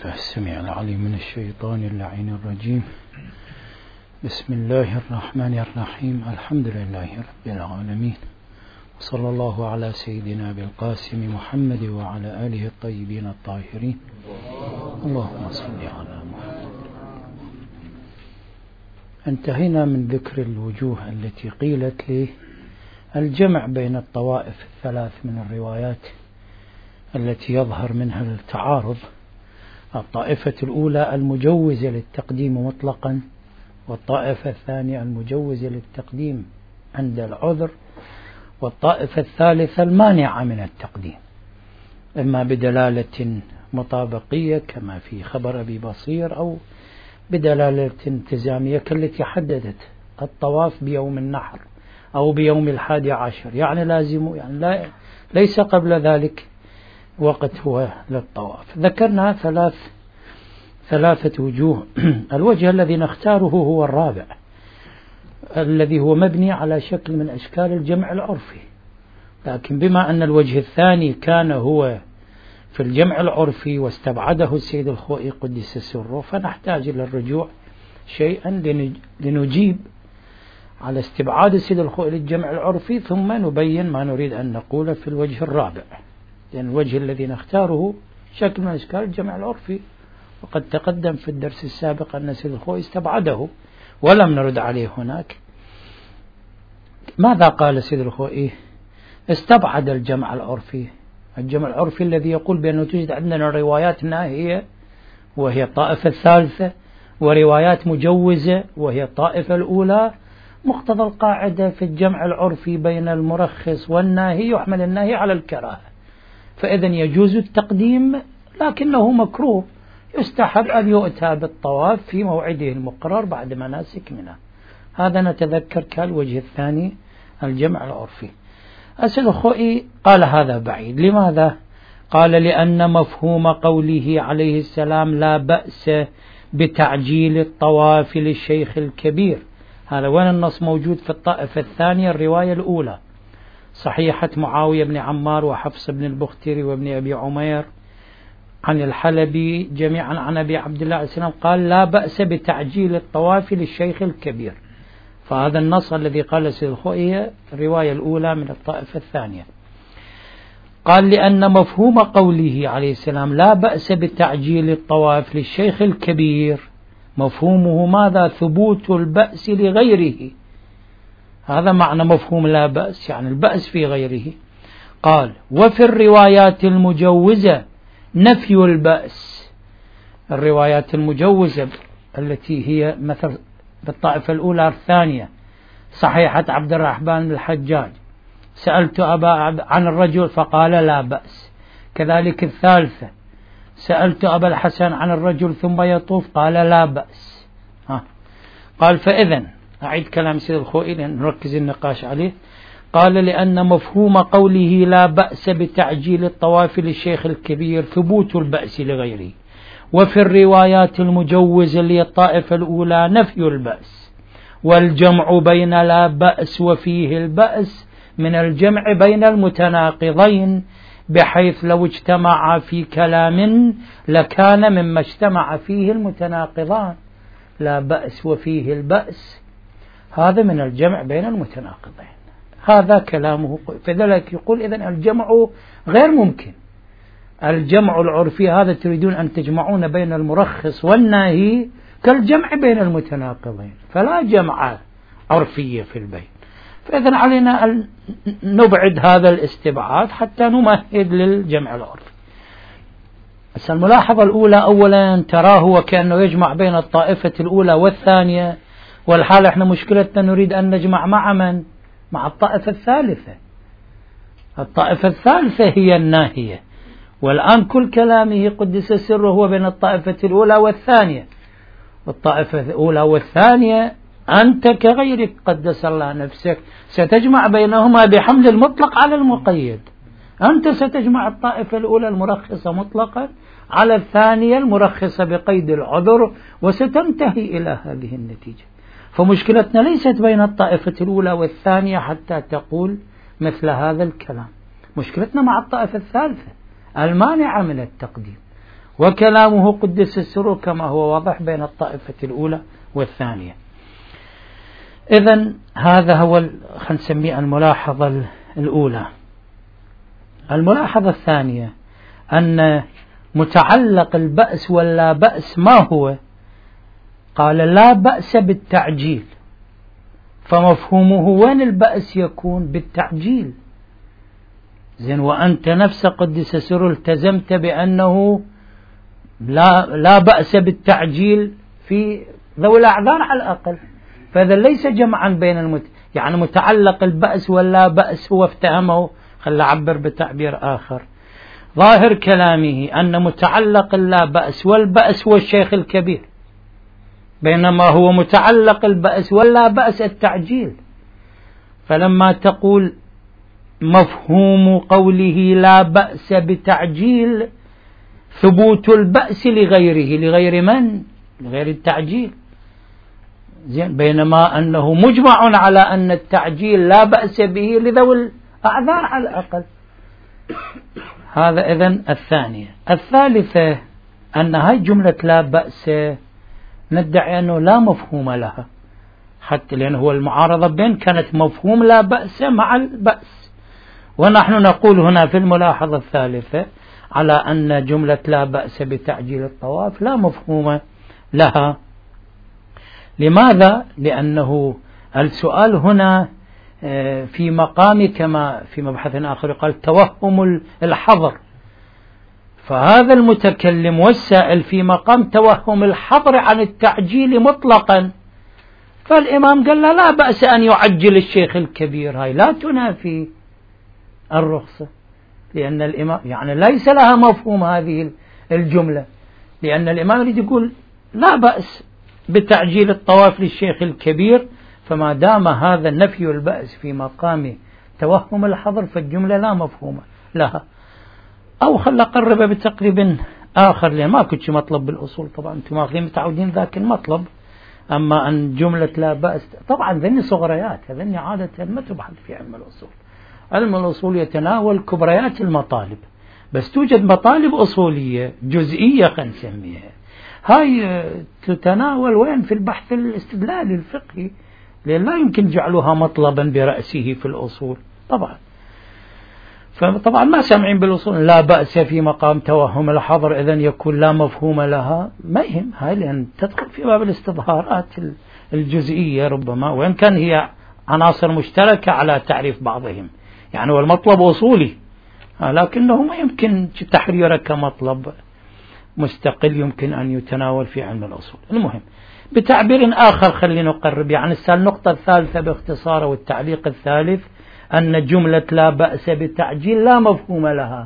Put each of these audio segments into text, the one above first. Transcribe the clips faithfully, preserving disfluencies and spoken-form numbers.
بالله السميع العليم من الشيطان اللعين الرجيم. بسم الله الرحمن الرحيم. الحمد لله رب العالمين، وصلى الله على سيدنا بالقاسم محمد وعلى آله الطيبين الطاهرين. اللهم صل على محمد. انتهينا من ذكر الوجوه التي قيلت لي الجمع بين الطوائف الثلاث من الروايات التي يظهر منها التعارض. الطائفة الأولى المجوزة للتقديم مطلقا، والطائفة الثانية المجوزة للتقديم عند العذر، والطائفة الثالثة المانعة من التقديم، إما بدلالة مطابقية كما في خبر أبي بصير، أو بدلالة التزامية كالتي حددت الطواف بيوم النحر أو بيوم الحادي عشر، يعني لازم يعني لا ليس قبل ذلك وقت هو للطواف. ذكرنا ثلاث ثلاثة وجوه. الوجه الذي نختاره هو الرابع، الذي هو مبني على شكل من أشكال الجمع العرفي، لكن بما أن الوجه الثاني كان هو في الجمع العرفي واستبعده السيد الخوئي قدس سره، فنحتاج إلى الرجوع شيئا لنجيب على استبعاد السيد الخوئي للجمع العرفي، ثم نبين ما نريد أن نقول في الوجه الرابع، لأن الوجه الذي نختاره شكل من أشكال الجمع العرفي، وقد تقدم في الدرس السابق أن السيد الخوئي استبعده ولم نرد عليه هناك. ماذا قال السيد الخوئي؟ استبعد الجمع العرفي، الجمع العرفي الذي يقول بأنه توجد عندنا روايات ناهية وهي الطائفة الثالثة، وروايات مجوزة وهي الطائفة الأولى. مقتضى القاعدة في الجمع العرفي بين المرخص والناهي يحمل الناهي على الكراهة، فإذا يجوز التقديم لكنه مكروه، يستحب أن يؤتى بالطواف في موعده المقرر بعد مناسك منه. هذا نتذكر كالوجه الثاني الجمع العرفي. السيد الخوئي قال هذا بعيد. لماذا؟ قال لأن مفهوم قوله عليه السلام لا بأس بتعجيل الطواف للشيخ الكبير، هذا وين النص موجود؟ في الطائفة الثانية الرواية الأولى، صحيحة معاوية بن عمار وحفص بن البختري وابن أبي عمير عن الحلبي جميعا عن أبي عبد الله عليه السلام قال لا بأس بتعجيل الطواف للشيخ الكبير. فهذا النص الذي قال سيد الخوئي الرواية الأولى من الطائفة الثانية. قال لأن مفهوم قوله عليه السلام لا بأس بتعجيل الطواف للشيخ الكبير، مفهومه ماذا؟ ثبوت البأس لغيره. هذا معنى مفهوم لا بأس، يعني البأس في غيره. قال وفي الروايات المجوزة نفي البأس. الروايات المجوزة التي هي مثل بالطائفة الأولى الثانية، صحيحة عبد الرحمن الحجاج سألت أبا عن الرجل فقال لا بأس. كذلك الثالثة سألت أبا الحسن عن الرجل ثم يطوف قال لا بأس. ها. قال فإذن أعيد كلام سيد الخوئي لأن نركز النقاش عليه. قال لأن مفهوم قوله لا بأس بتعجيل الطواف للشيخ الكبير ثبوت البأس لغيره، وفي الروايات المجوزة للطائفة الأولى نفي البأس، والجمع بين لا بأس وفيه البأس من الجمع بين المتناقضين، بحيث لو اجتمع في كلام لكان مما اجتمع فيه المتناقضان. لا بأس وفيه البأس، هذا من الجمع بين المتناقضين. هذا كلامه، فذلك يقول إذن الجمع غير ممكن. الجمع العرفي هذا تريدون أن تجمعون بين المرخص والناهي كالجمع بين المتناقضين، فلا جمع عرفية في البين. فإذن علينا أن نبعد هذا الاستبعاد حتى نمهد للجمع العرفي. بس الملاحظة الأولى أولا تراه وكأنه يجمع بين الطائفة الأولى والثانية، والحال احنا مشكلتنا نريد أن نجمع مع من؟ مع الطائفة الثالثة. الطائفة الثالثة هي الناهية، والآن كل كلامه قدس سره هو بين الطائفة الأولى والثانية. الطائفة الأولى والثانية أنت كغيرك قدس الله نفسك ستجمع بينهما بحمل المطلق على المقيد. أنت ستجمع الطائفة الأولى المرخصة مطلقا على الثانية المرخصة بقيد العذر، وستنتهي إلى هذه النتيجة. فمشكلتنا ليست بين الطائفة الأولى والثانية حتى تقول مثل هذا الكلام، مشكلتنا مع الطائفة الثالثة المانعة من التقديم. وكلامه قدس السرور كما هو واضح بين الطائفة الأولى والثانية. إذن هذا هو خلينا نسميه الملاحظة الأولى. الملاحظة الثانية أن متعلق البأس ولا بأس ما هو؟ قال لا بأس بالتعجيل، فمفهومه وين البأس يكون؟ بالتعجيل. زين، وأنت نفسك قدس سر التزمت بأنه لا, لا بأس بالتعجيل في ذوي الأعذار على الأقل، فهذا ليس جمعا بين المت... يعني متعلق البأس ولا بأس هو افتهمه، خل أعبر بتعبير آخر. ظاهر كلامه أن متعلق اللا بأس والبأس هو الشيخ الكبير، بينما هو متعلق البأس ولا بأس التعجيل. فلما تقول مفهوم قوله لا بأس بتعجيل ثبوت البأس لغيره، لغير من؟ لغير التعجيل. زين، بينما أنه مجمع على أن التعجيل لا بأس به لذوي الأعذار على الأقل. هذا إذن الثانية. الثالثة أن هاي جملة لا بأس ندعي أنه لا مفهوم لها، حتى لأنه هو المعارضة بين كانت مفهوم لا بأس مع البأس، ونحن نقول هنا في الملاحظة الثالثة على أن جملة لا بأس بتعجيل الطواف لا مفهوم لها. لماذا؟ لأنه السؤال هنا في مقام كما في مبحث آخر قال توهم الحظر، فهذا المتكلم والسائل في مقام توهم الحظر عن التعجيل مطلقا، فالإمام قال لا, لا بأس أن يعجل الشيخ الكبير، هاي لا تنافي الرخصة، لأن الإمام يعني ليس لها مفهوم هذه الجملة، لأن الإمام يريد يقول لا بأس بتعجيل الطواف للشيخ الكبير، فما دام هذا نفي البأس في مقام توهم الحظر فالجملة لا مفهوم لها. أو خل أقرب بتقريب آخر، لأن ما كنت مطلب بالأصول، طبعا أنتم ماخذين متعودين ذاك المطلب، أما أن جملة لا بأس طبعا ذني صغريات، هذني عادة ما تبحث في علم الأصول. علم الأصول يتناول كبريات المطالب، بس توجد مطالب أصولية جزئية خلينا نسميها، هاي تتناول وين؟ في البحث الاستدلالي الفقهي، لأن لا يمكن جعلها مطلبا برأسه في الأصول طبعا. فطبعا ما سامعين بالأصول لا بأس في مقام توهم الحظر، إذن يكون لا مفهوم لها، ما يهم هاي، لأن تدخل في باب الاستظهارات الجزئية ربما، وإن كان هي عناصر مشتركة على تعريف بعضهم، يعني هو المطلب أصولي لكنه ما يمكن تحريره كمطلب مستقل يمكن أن يتناول في علم الأصول. المهم بتعبير آخر خلينا نقرب، يعني النقطة الثالثة باختصار والتعليق الثالث أن جملة لا بأس بالتعجيل لا مفهوم لها،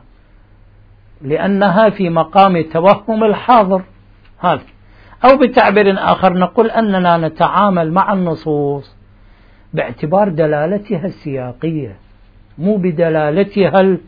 لأنها في مقام توهم الحاضر هذا. أو بتعبير آخر نقول أننا نتعامل مع النصوص باعتبار دلالتها السياقية، مو بدلالتها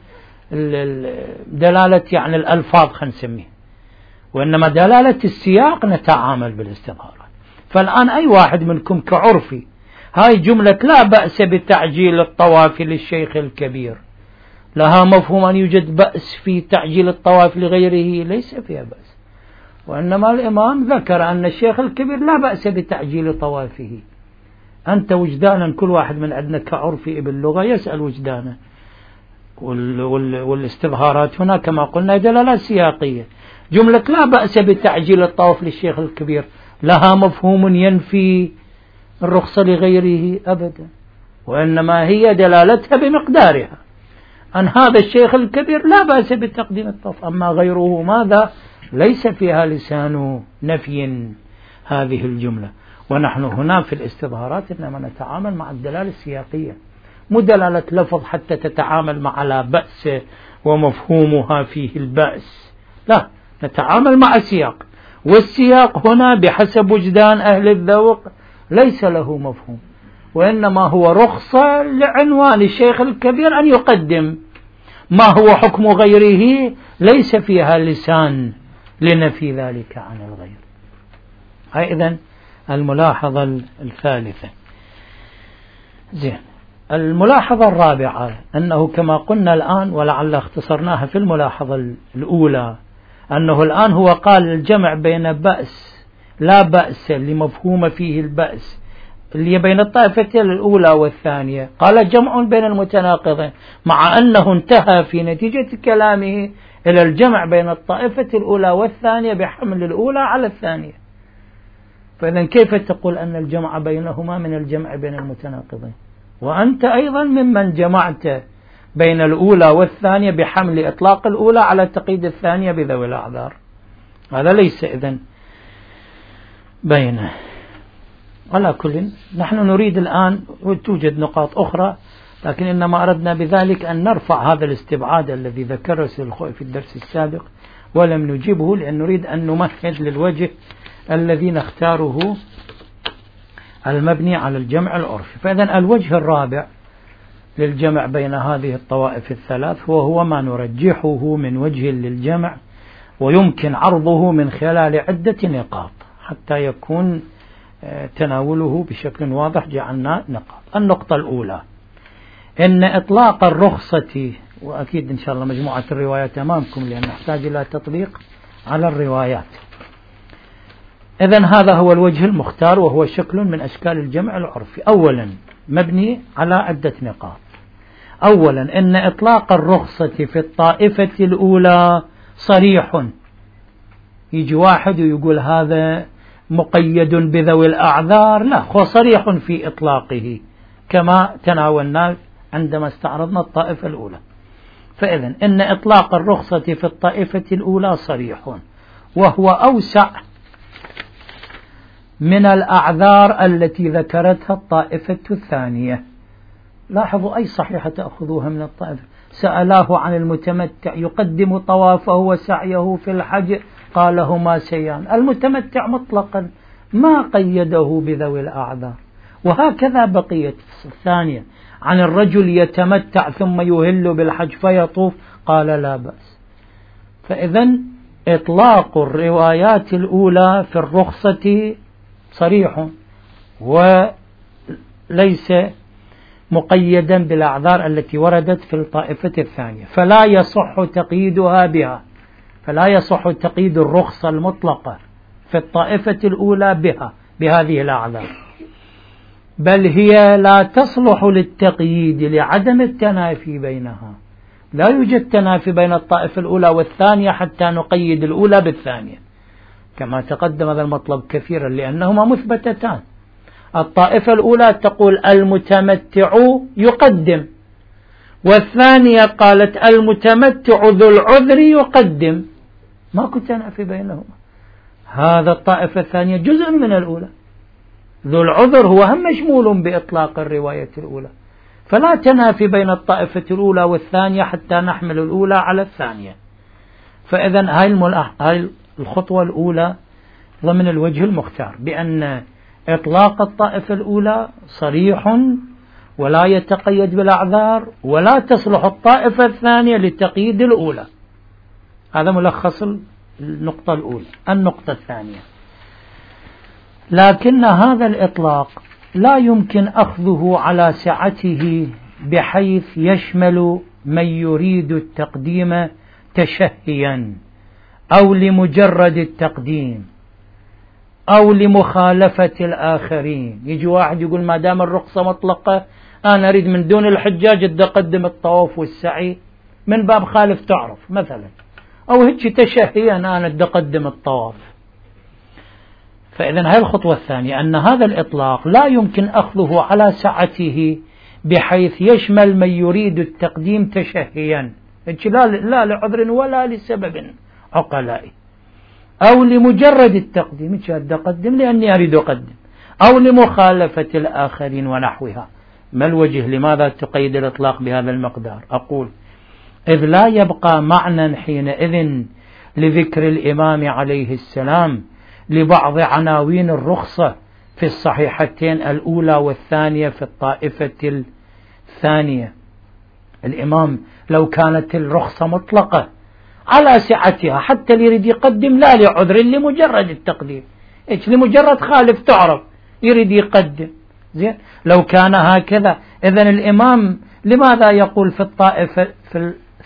دلالة يعني الألفاظ خلينا نسميه، وإنما دلالة السياق نتعامل بالاستظهارات. فالآن أي واحد منكم كعرفي هاي جملة لا بأس بتعجيل الطواف للشيخ الكبير لها مفهوم أن يوجد بأس في تعجيل الطواف لغيره؟ ليس فيها بأس، وإنما الإمام ذكر أن الشيخ الكبير لا بأس بتعجيل طوافه. أنت وجدانا كل واحد من عندنا كعرفي باللغة يسأل وجدانا، والاستظهارات هنا كما قلنا دلالات سياقية. جملة لا بأس بتعجيل الطواف للشيخ الكبير لها مفهوم ينفي الرخصة لغيره؟ أبدا، وإنما هي دلالتها بمقدارها، أن هذا الشيخ الكبير لا بأس بتقديم الطواف، أما غيره ماذا؟ ليس فيها لسان نفي هذه الجملة. ونحن هنا في الاستظهارات إنما نتعامل مع الدلالة السياقية، مو دلالة لفظ حتى تتعامل مع لا بأس ومفهومها فيه البأس، لا، نتعامل مع السياق، والسياق هنا بحسب وجدان أهل الذوق ليس له مفهوم، وإنما هو رخصة لعنوان الشيخ الكبير أن يقدم ما هو حكم غيره ليس فيها لسان لنفي ذلك عن الغير. أيضا الملاحظة الثالثة. زين، الملاحظة الرابعة أنه كما قلنا الآن ولعل اختصرناها في الملاحظة الأولى، أنه الآن هو قال الجمع بين بأس لا بأس لمفهوم فيه البأس اللي بين الطائفتين الأولى والثانية، قال جمع بين المتناقضين، مع أنه انتهى في نتيجة كلامه إلى الجمع بين الطائفة الأولى والثانية بحمل الأولى على الثانية. فإذا كيف تقول أن الجمع بينهما من الجمع بين المتناقضين، وأنت أيضا ممن جمعت بين الأولى والثانية بحمل إطلاق الأولى على تقييد الثانية بذوي الأعذار؟ هذا ليس إذن بينه. على كل نحن نريد الآن، وتوجد نقاط أخرى، لكن إنما أردنا بذلك أن نرفع هذا الاستبعاد الذي ذكره سيد الخوئي في الدرس السابق ولم نجيبه، لأن نريد أن نمهد للوجه الذي نختاره المبني على الجمع العرفي. فإذا الوجه الرابع للجمع بين هذه الطوائف الثلاث وهو ما نرجحه من وجه للجمع، ويمكن عرضه من خلال عدة نقاط حتى يكون تناوله بشكل واضح. جعلنا نقاط. النقطة الأولى إن إطلاق الرخصة، وأكيد إن شاء الله مجموعة الروايات أمامكم لأن نحتاج إلى تطبيق على الروايات. إذن هذا هو الوجه المختار، وهو شكل من أشكال الجمع العرفي. أولا مبني على عدة نقاط. أولا إن إطلاق الرخصة في الطائفة الأولى صريح. يجي واحد ويقول هذا مقيد بذوي الأعذار، لا، هو صريح في إطلاقه كما تناولنا عندما استعرضنا الطائفة الأولى. فإذن إن إطلاق الرخصة في الطائفة الأولى صريح، وهو أوسع من الأعذار التي ذكرتها الطائفة الثانية. لاحظوا أي صحيحة تأخذوها من الطائفة. سألاه عن المتمتع يقدم طوافه وسعيه في الحج، قال هما سيان. المتمتع مطلقا ما قيده بذوي الأعذار. وهكذا بقية الثانية عن الرجل يتمتع ثم يهل بالحج فيطوف، قال لا بأس. فإذن إطلاق الروايات الأولى في الرخصة صريح وليس مقيدا بالأعذار التي وردت في الطائفة الثانية، فلا يصح تقييدها بها، فلا يصح تقييد الرخصة المطلقة في الطائفة الأولى بها بهذه الأعذار، بل هي لا تصلح للتقييد لعدم التنافي بينها. لا يوجد تنافي بين الطائفة الأولى والثانية حتى نقيد الأولى بالثانية، كما تقدم هذا المطلب كثيرا، لأنهما مثبتتان. الطائفة الأولى تقول المتمتع يقدم، والثانية قالت المتمتع ذو العذر يقدم، ما كنت تنافي بينهما. هذا الطائفة الثانية جزء من الأولى، ذو العذر هو هم مشمول بإطلاق الرواية الأولى، فلا تنافي بين الطائفة الأولى والثانية حتى نحمل الأولى على الثانية. فإذا هاي الخطوة الأولى ضمن الوجه المختار، بأن إطلاق الطائفة الأولى صريح ولا يتقيد بالأعذار، ولا تصلح الطائفة الثانية لتقييد الأولى. هذا ملخص النقطة الأولى. النقطة الثانية، لكن هذا الإطلاق لا يمكن أخذه على سعته بحيث يشمل من يريد التقديم تشهيا أو لمجرد التقديم أو لمخالفة الآخرين. يجي واحد يقول ما دام الرخصة مطلقة أنا أريد من دون الحجاج أن أقدم الطواف والسعي من باب خالف تعرف مثلا، أو هيك تشهيا أنا أن أقدم الطواف. فإذن هذه الخطوة الثانية، أن هذا الإطلاق لا يمكن أخذه على سعته بحيث يشمل من يريد التقديم تشهيا، لا, لا لعذر ولا لسبب عقلائي، أو لمجرد التقديم أقدم لأني أريد أقدم، أو لمخالفة الآخرين ونحوها. ما الوجه لماذا تقيد الإطلاق بهذا المقدار؟ أقول إذ لا يبقى معنى حينئذ لذكر الإمام عليه السلام لبعض عناوين الرخصة في الصحيحتين الأولى والثانية في الطائفة الثانية. الإمام لو كانت الرخصة مطلقة على سعتها حتى اللي يريد يقدم لا لعذر، لمجرد التقديم، إيش لمجرد خالف تعرف يريد يقدم زين. لو كان هكذا إذن الإمام لماذا يقول في الطائفة في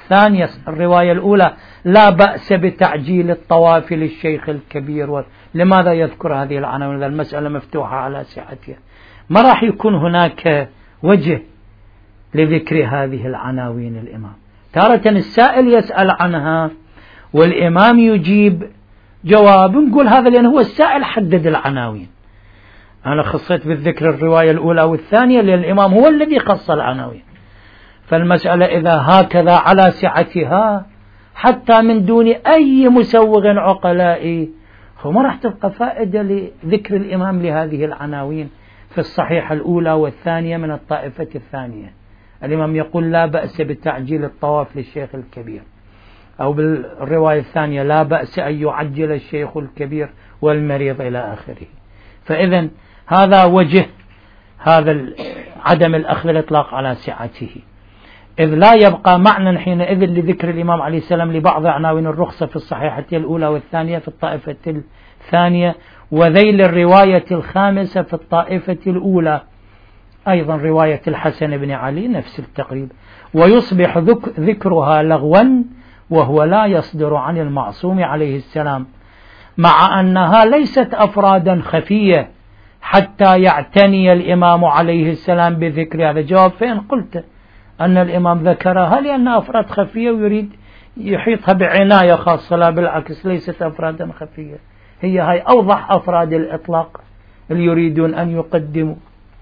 ثانية الرواية الأولى لا بأس بتعجيل الطواف للشيخ الكبير. لماذا يذكر هذه العناوين؟ إذا المسألة مفتوحة على سعتها ما راح يكون هناك وجه لذكر هذه العناوين. الإمام تارة السائل يسأل عنها والإمام يجيب جواب، نقول هذا لأنه هو السائل حدد العناوين. أنا خصيت بالذكر الرواية الأولى والثانية لأن الإمام هو الذي خص العناوين. فالمسألة إذا هكذا على سعتها حتى من دون أي مسوغ عقلائي فما راح تبقى فائدة لذكر الإمام لهذه العناوين في الصحيحة الأولى والثانية من الطائفة الثانية. الإمام يقول لا بأس بتعجيل الطواف للشيخ الكبير، أو بالرواية الثانية لا بأس أن يعجل الشيخ الكبير والمريض إلى آخره. فإذا هذا وجه هذا عدم الأخذ الإطلاق على سعته، إذ لا يبقى معنى حينئذ لذكر الإمام عليه السلام لبعض عناوين الرخصة في الصحيحة الأولى والثانية في الطائفة الثانية، وذيل الرواية الخامسة في الطائفة الأولى أيضا رواية الحسن بن علي نفس التقريب، ويصبح ذكرها لغوا وهو لا يصدر عن المعصوم عليه السلام، مع أنها ليست أفرادا خفية حتى يعتني الإمام عليه السلام بذكر هذا. جواب فإن قلت أن الإمام ذكرها لأن أفراد خفية ويريد يحيطها بعناية خاصة، لا بالعكس ليست أفرادا خفية، هي هاي أوضح أفراد الإطلاق اللي يريدون أن يقدموا.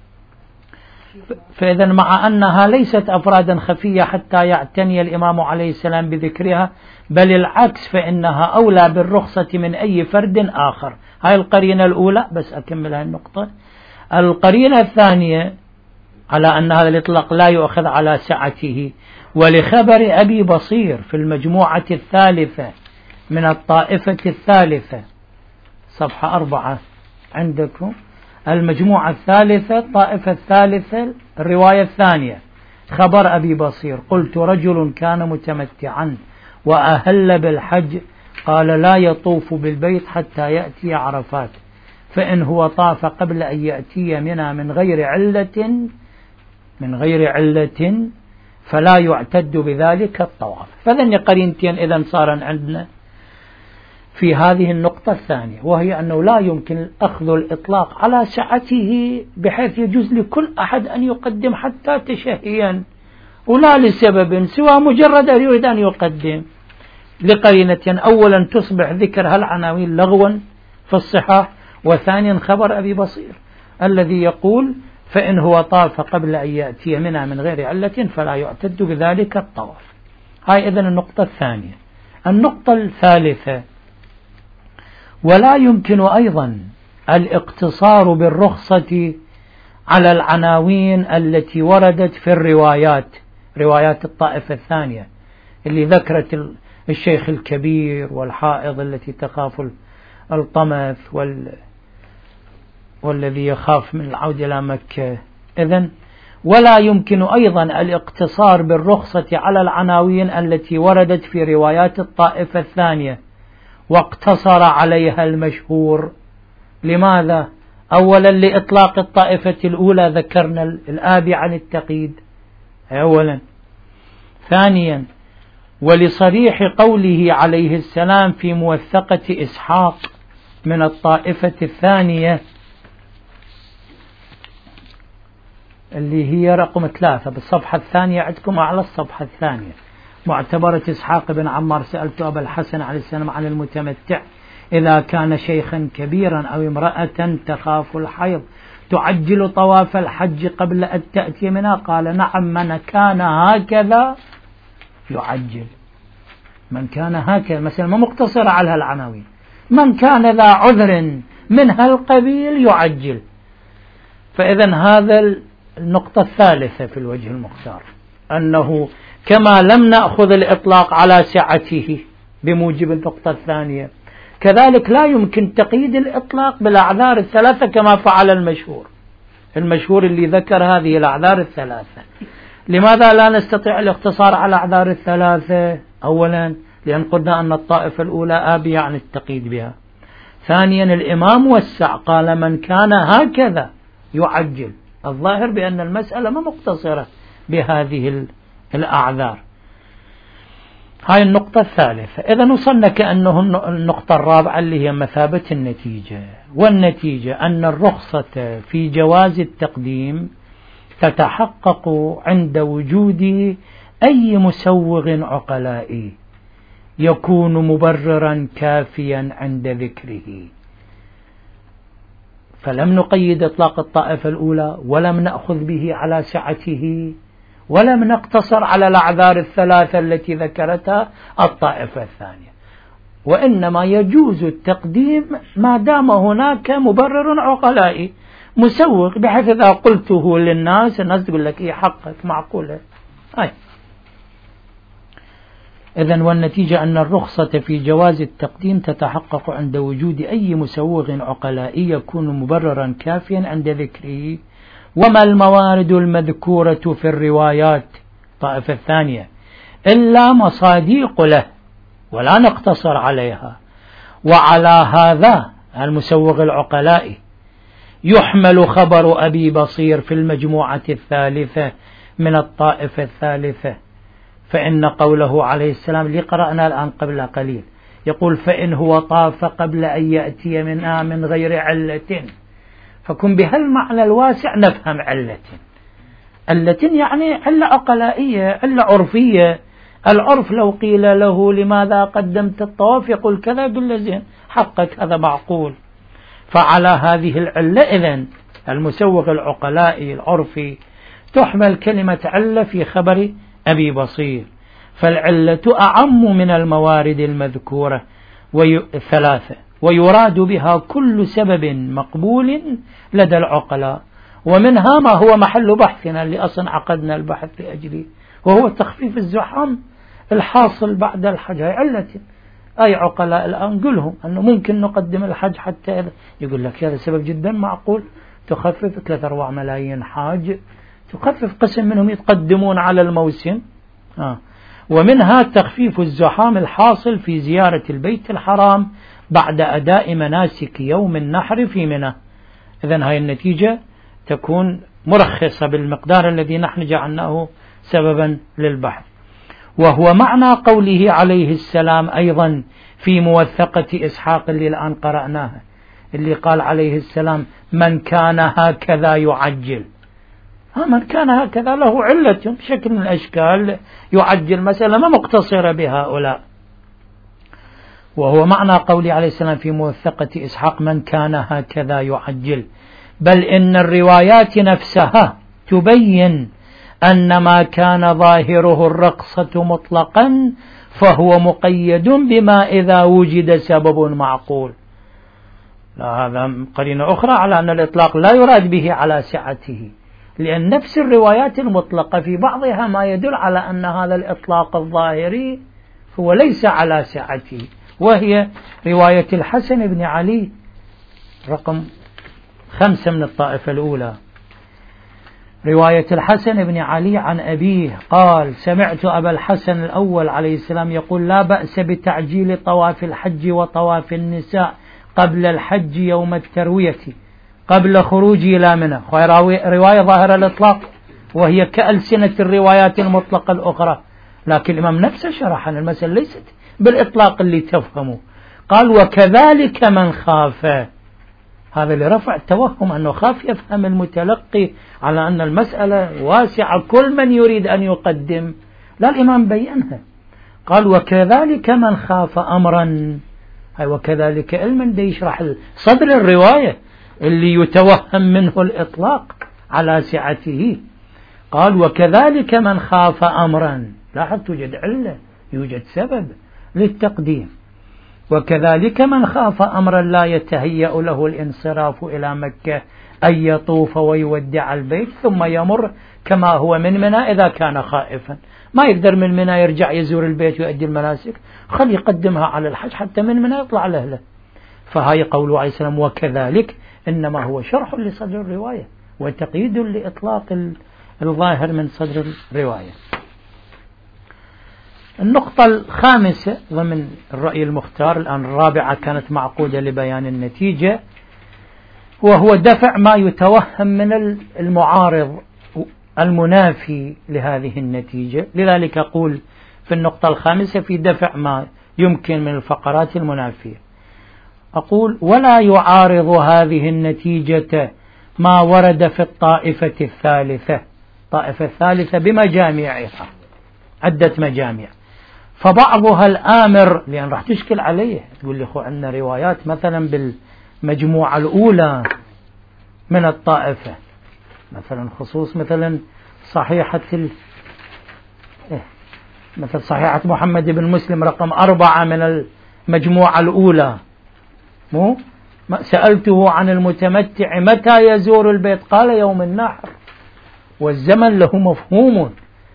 فإذا مع أنها ليست أفرادا خفية حتى يعتني الإمام عليه السلام بذكرها، بل العكس فإنها أولى بالرخصة من أي فرد آخر. هاي القرينة الأولى، بس أكمل هاي النقطة. القرينة الثانية على أن هذا الإطلاق لا يؤخذ على سعته، ولخبر أبي بصير في المجموعة الثالثة من الطائفة الثالثة صفحة أربعة عندكم، المجموعة الثالثة الطائفة الثالثة الرواية الثانية خبر أبي بصير قلت رجل كان متمتعا وأهل بالحج قال لا يطوف بالبيت حتى يأتي عرفات، فإن هو طاف قبل أن يأتي منها من غير علة من غير علة فلا يعتد بذلك الطواف. فذن قرينتين إذن صار عندنا في هذه النقطة الثانية، وهي أنه لا يمكن أخذ الإطلاق على سعته بحيث يجوز لكل أحد أن يقدم حتى تشهيا ولا لسبب سوى مجرد أن يريد أن يقدم لقرينة. أولا تصبح ذكر هالعناوين لغوا في الصحاح، وثانيا خبر أبي بصير الذي يقول فإن هو طاف قبل أن يأتي منها من غير علة فلا يعتد بذلك الطواف. هاي إذن النقطة الثانية. النقطة الثالثة ولا يمكن أيضا الاقتصار بالرخصة على العناوين التي وردت في الروايات، روايات الطائفة الثانية اللي ذكرت الشيخ الكبير والحائض التي تخاف الطمث وال والذي يخاف من العودة إلى مكة. إذن ولا يمكن أيضا الاقتصار بالرخصة على العناوين التي وردت في روايات الطائفة الثانية واقتصر عليها المشهور. لماذا؟ أولا لإطلاق الطائفة الأولى ذكرنا الآبي عن التقييد أولا، ثانيا ولصريح قوله عليه السلام في موثقة إسحاق من الطائفة الثانية اللي هي رقم ثلاثة بالصفحة الثانية عندكم على الصفحة الثانية، معتبرة إسحاق بن عمار سألت أبا الحسن عليه السلام عن المتمتع إذا كان شيخا كبيرا أو امرأة تخاف الحيض تعجل طواف الحج قبل أن تأتي منها؟ قال نعم من كان هكذا يعجل. من كان هكذا مثلا ما مقتصر على هالعناوين، من كان ذا عذر من هالقبيل يعجل. فإذا هذا النقطة الثالثة في الوجه المختار، أنه كما لم نأخذ الإطلاق على سعته بموجب النقطة الثانية، كذلك لا يمكن تقييد الإطلاق بالأعذار الثلاثة كما فعل المشهور المشهور اللي ذكر هذه الأعذار الثلاثة. لماذا لا نستطيع الاقتصار على الأعذار الثلاثة؟ أولا لأن قلنا أن الطائفة الأولى آبية عن التقييد بها، ثانيا الإمام وسع قال من كان هكذا يعجل، الظاهر بأن المسألة ما مقتصرة بهذه الأعذار. هاي النقطة الثالثة. إذا وصلنا كأنه النقطة الرابعة اللي هي مثابة النتيجة، والنتيجة أن الرخصة في جواز التقديم تتحقق عند وجود أي مسوغ عقلائي يكون مبررا كافيا عند ذكره. فلم نقيد إطلاق الطائفة الأولى، ولم نأخذ به على سعته، ولم نقتصر على الأعذار الثلاثة التي ذكرتها الطائفة الثانية، وإنما يجوز التقديم ما دام هناك مبرر عقلائي مسوغ، بحيث إذا قلته للناس الناس تقول لك إيه حقك معقولة. هاي إذن والنتيجة أن الرخصة في جواز التقديم تتحقق عند وجود أي مسوغ عقلائي يكون مبررا كافيا عند ذكره. وما الموارد المذكورة في الروايات الطائفة الثانية إلا مصاديق له ولا نقتصر عليها. وعلى هذا المسوغ العقلائي يحمل خبر أبي بصير في المجموعة الثالثة من الطائفة الثالثة، فإن قوله عليه السلام اللي قرأنا الآن قبل قليل يقول فإن هو طاف قبل أن يأتي منها من غير علة، فكن بهالمعنى الواسع نفهم علة. علة يعني علة عقلائية، علة عرفية. العرف لو قيل له لماذا قدمت الطواف يقول كذا باللزم حقك، هذا معقول. فعلى هذه العلة إذن المسوغ العقلائي العرفي تحمل كلمة علة في خبر أبي بصير، فالعلة أعم من الموارد المذكورة الثلاثة، ويراد بها كل سبب مقبول لدى العقلاء، ومنها ما هو محل بحثنا اللي أصلا عقدنا البحث لأجله، وهو تخفيف الزحام الحاصل بعد الحج. هي علة. أي عقلاء الآن قلهم أنه ممكن نقدم الحج حتى إذا يقول لك هذا سبب جدا معقول، تخفف ثلاثة أربعة ملايين حاج، تخفف قسم منهم يتقدمون على الموسم. آه. ومنها تخفيف الزحام الحاصل في زيارة البيت الحرام بعد أداء مناسك يوم النحر في منى. إذن هاي النتيجة تكون مرخصة بالمقدار الذي نحن جعلناه سببا للبحث. وهو معنى قوله عليه السلام أيضا في موثقة إسحاق اللي الآن قرأناها، اللي قال عليه السلام من كان هكذا يعجل. ها من كان هكذا له علة بشكل من الأشكال يعجل، مسألة ما مقتصرة بهؤلاء. وهو معنى قوله عليه السلام في موثقة إسحاق من كان هكذا يعجل، بل إن الروايات نفسها تبين أن ما كان ظاهره الرقصة مطلقا فهو مقيد بما إذا وجد سبب معقول. لا هذا قرينة أخرى على أن الإطلاق لا يراد به على سعته، لأن نفس الروايات المطلقة في بعضها ما يدل على أن هذا الإطلاق الظاهري هو ليس على سعته، وهي رواية الحسن بن علي رقم خمسة من الطائفة الأولى. رواية الحسن بن علي عن أبيه قال سمعت أبا الحسن الأول عليه السلام يقول لا بأس بتعجيل طواف الحج وطواف النساء قبل الحج يوم التروية قبل خروجي إلى منى. رواية ظاهرة الإطلاق وهي كألسنة الروايات المطلقة الأخرى، لكن الإمام نفسه شرح أن المسألة ليست بالإطلاق اللي تفهمه. قال وكذلك من خاف، هذا لرفع التوهم أنه خاف يفهم المتلقي على أن المسألة واسعة كل من يريد أن يقدم. لا الإمام بينها، قال وكذلك من خاف أمرا، هاي وكذلك علما بيشرح صدر الرواية اللي يتوهم منه الإطلاق على سعته. قال وكذلك من خاف أمرا، لاحظ توجد علة، يوجد سبب للتقديم. وكذلك من خاف أمرا لا يتهيأ له الانصراف إلى مكة أن يطوف ويودع البيت ثم يمر كما هو من منى إذا كان خائفا، ما يقدر من منى يرجع يزور البيت ويؤدي المناسك، خلي يقدمها على الحج حتى من منى يطلع لهله. فهاي قوله عليه السلام وكذلك إنما هو شرح لصدر الرواية وتقييد لإطلاق الظاهر من صدر الرواية. النقطة الخامسة ضمن الرأي المختار، الآن الرابعة كانت معقودة لبيان النتيجة، وهو دفع ما يتوهم من المعارض المنافي لهذه النتيجة. لذلك أقول في النقطة الخامسة في دفع ما يمكن من الفقرات المنافية. أقول: ولا يعارض هذه النتيجة ما ورد في الطائفة الثالثة. الطائفة الثالثة بمجامعها، عدة مجامع، فبعضها الآمر، لأن راح تشكل عليه تقول لي: أخو عندنا روايات مثلا بالمجموعة الأولى من الطائفة، مثلا خصوص مثلا صحيحة ال... إيه؟ مثل صحيحة محمد بن مسلم رقم أربعة من المجموعة الأولى. مو سألته عن المتمتع متى يزور البيت، قال: يوم النحر، والزمن له مفهوم،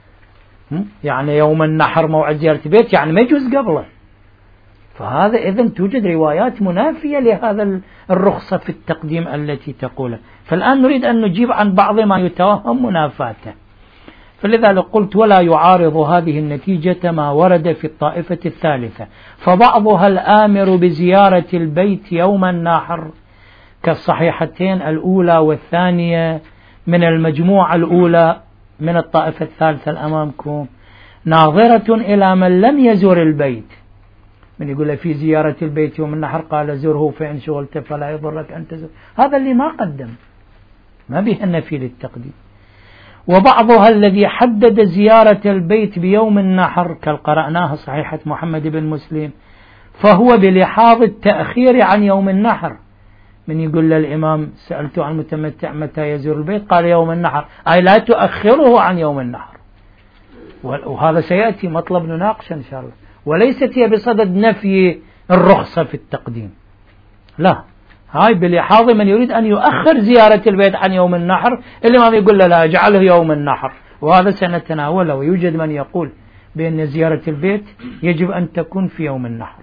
يعني يوم النحر موعد زيارة البيت، يعني ما يجوز قبله. فهذا إذن توجد روايات منافية لهذا الرخصة في التقديم التي تقوله. فالآن نريد أن نجيب عن بعض ما يتوهم منافاته. فلذلك قلت: ولا يعارض هذه النتيجة ما ورد في الطائفة الثالثة، فبعضها الآمر بزيارة البيت يوم النحر كالصحيحتين الأولى والثانية من المجموعة الأولى من الطائفة الثالثة الأمامكم، ناظرة إلى من لم يزور البيت. من يقول في زيارة البيت يوم النحر قال: زره فإن شغلت فلا يضرك أن تزور، هذا اللي ما قدم، ما به النفي للتقديم. وبعضها الذي حدد زيارة البيت بيوم النحر كالقرأناها صحيحة محمد بن مسلم، فهو بلحاظ التأخير عن يوم النحر. من يقول للإمام: سألته عن المتمتع متى يزور البيت، قال: يوم النحر، أي لا تؤخره عن يوم النحر. وهذا سيأتي مطلب نناقشه إن شاء الله. وليست هي بصدد نفي الرخصة في التقديم، لا، هاي بلحاظ من يريد أن يؤخر زيارة البيت عن يوم النحر، الإمام يقول له: لا، اجعله يوم النحر. وهذا سنتناوله. ويوجد من يقول بأن زيارة البيت يجب أن تكون في يوم النحر.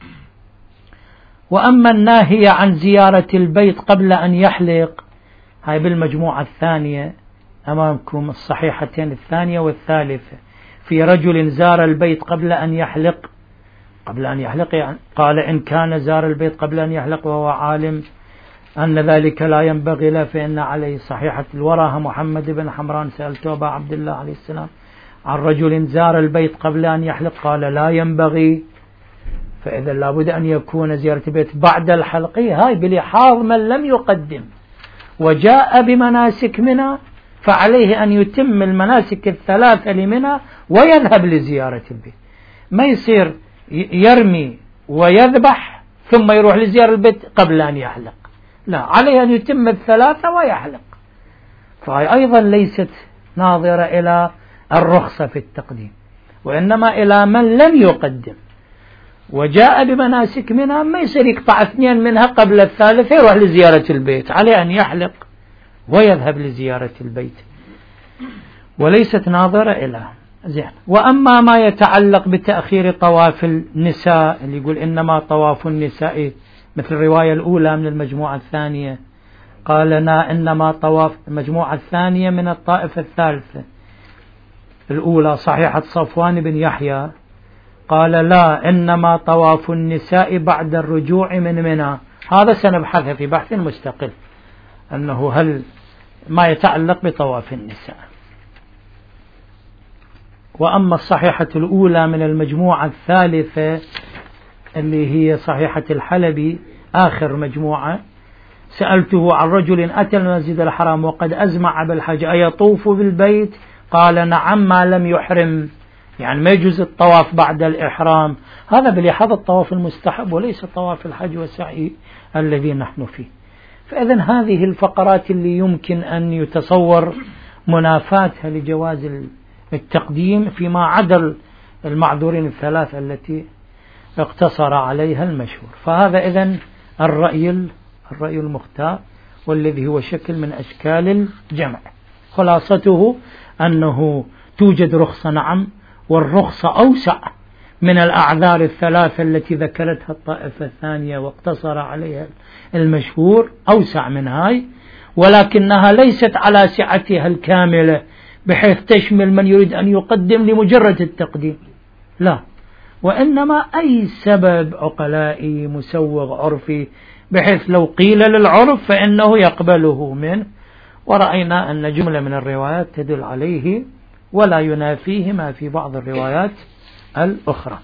وأما الناهي عن زيارة البيت قبل أن يحلق، هاي بالمجموعة الثانية أمامكم، الصحيحتين الثانية والثالثة، في رجل زار البيت قبل أن يحلق. قبل أن يحلق يعني قال: إن كان زار البيت قبل أن يحلق وهو عالم أن ذلك لا ينبغي له فإن عليه. صحيحة الوراها محمد بن حمران، سألته أبا عبد الله عليه السلام عن رجل زار البيت قبل أن يحلق قال: لا ينبغي. فإذا لابد أن يكون زيارة البيت بعد الحلق، هاي بلحاظ من لم يقدم وجاء بمناسك منى، فعليه أن يتم المناسك الثلاثة لمنى ويذهب لزيارة البيت. ما يصير يرمي ويذبح ثم يروح لزيارة البيت قبل أن يحلق، لا، عليه أن يتم الثلاثة ويحلق. فهي أيضا ليست ناظرة إلى الرخصة في التقديم، وإنما إلى من لم يقدم وجاء بمناسك منها. ما يصير يقطع اثنين منها قبل الثالثة يروح لزيارة البيت، عليه أن يحلق ويذهب لزيارة البيت، وليست ناظرة إلى زين. وأما ما يتعلق بتأخير طواف النساء، اللي يقول إنما طواف النساء، مثل الرواية الأولى من المجموعة الثانية، قال: لنا إنما طواف المجموعة الثانية من الطائفة الثالثة، الأولى صحيحة صفوان بن يحيى، قال: لا، إنما طواف النساء بعد الرجوع من منى. هذا سنبحثه في بحث مستقل، أنه هل ما يتعلق بطواف النساء. وأما الصحيحة الأولى من المجموعة الثالثة اللي هي صحيحة الحلبي آخر مجموعة، سألته عن رجل أتى المسجد الحرام وقد أزمع بالحج أيطوف بالبيت، قال: نعم ما لم يحرم، يعني ما يجوز الطواف بعد الإحرام. هذا بلحاظ الطواف المستحب وليس طواف الحج والسعي الذي نحن فيه. فإذن هذه الفقرات اللي يمكن أن يتصور منافاتها لجواز التقديم فيما عدا المعذورين الثلاثة التي اقتصر عليها المشهور. فهذا إذن الرأي الرأي المختار، والذي هو شكل من أشكال الجمع. خلاصته أنه توجد رخصة، نعم، والرخصة أوسع من الأعذار الثلاثة التي ذكرتها الطائفة الثانية واقتصر عليها المشهور، أوسع من هاي، ولكنها ليست على سعتها الكاملة بحيث تشمل من يريد أن يقدم لمجرد التقديم، لا، وإنما أي سبب عقلائي مسوغ عرفي بحيث لو قيل للعرف فإنه يقبله منه. ورأينا أن جملة من الروايات تدل عليه ولا ينافيه ما في بعض الروايات الأخرى.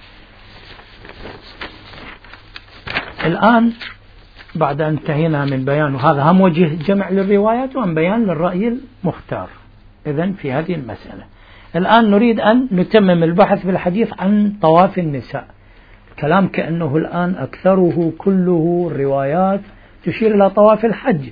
الآن بعد أن انتهينا من بيان، وهذا هم وجه جمع للروايات وهم بيان للرأي المختار إذن في هذه المسألة. الآن نريد أن نتمم البحث في الحديث عن طواف النساء. الكلام كأنه الآن أكثره كله الروايات تشير إلى طواف الحج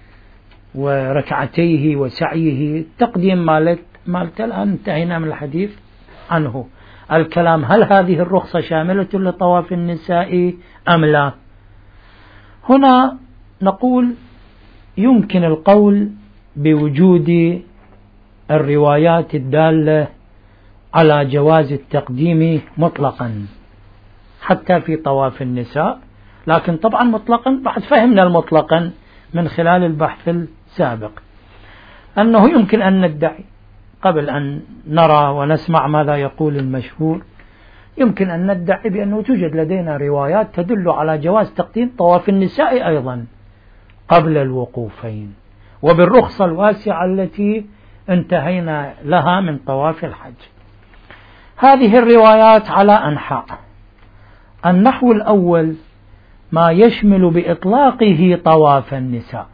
وركعتيه وسعيه، التقديم مالت مالت الآن انتهينا من الحديث عنه. الكلام هل هذه الرخصة شاملة لطواف النساء أم لا؟ هنا نقول يمكن القول بوجود الروايات الدالة على جواز التقديم مطلقا حتى في طواف النساء، لكن طبعا مطلقا بعد فهمنا المطلقا من خلال البحث السابق أنه يمكن أن ندعي قبل أن نرى ونسمع ماذا يقول المشهور، يمكن أن ندعي بأنه توجد لدينا روايات تدل على جواز تقديم طواف النساء أيضا قبل الوقوفين، وبالرخصة الواسعة التي انتهينا لها من طواف الحج. هذه الروايات على أنحاء. النحو الأول ما يشمل بإطلاقه طواف النساء